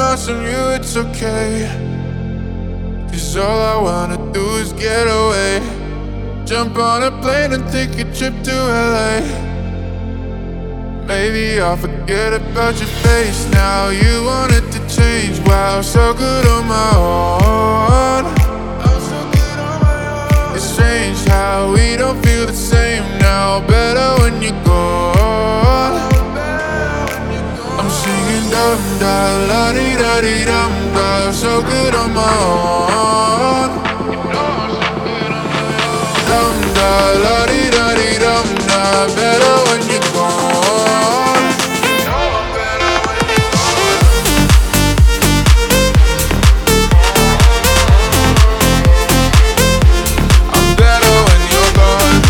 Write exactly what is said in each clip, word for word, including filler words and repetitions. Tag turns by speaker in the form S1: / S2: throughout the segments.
S1: lost on you, it's okay. Cause all I wanna do is get away. Jump on a plane and take a trip to L A. Maybe I'll forget about your face now. You wanted to change, wow, so good on my own. It's strange how we don't feel the same now. Better when you're gone. I'm singing dum da la di da di dum da, so good on my own. Dum da la di da di dum da, better when you're gone. I'm better when you're gone.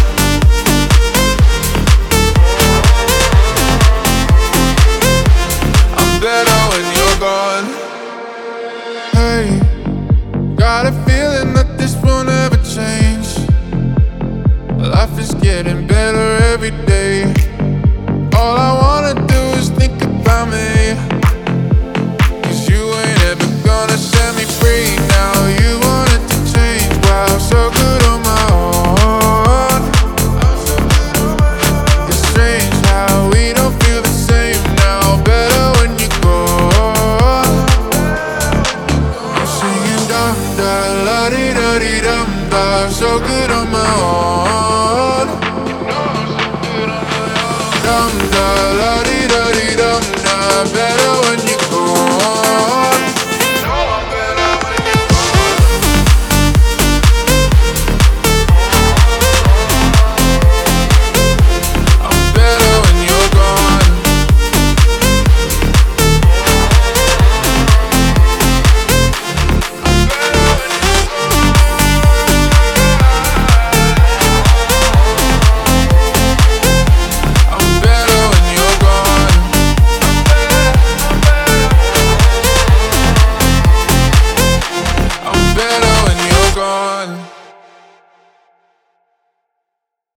S1: I'm better when you're gone. Hey, got a feeling that this won't ever change. Life is getting better every day. All I wanna do is think about me. Cause you ain't ever gonna set me free. Now you wanted to change, wow, so good on my own. It's strange how we don't feel the same now. Better when you're gone. I'm singing dum da la di da di dum da, so good on my own.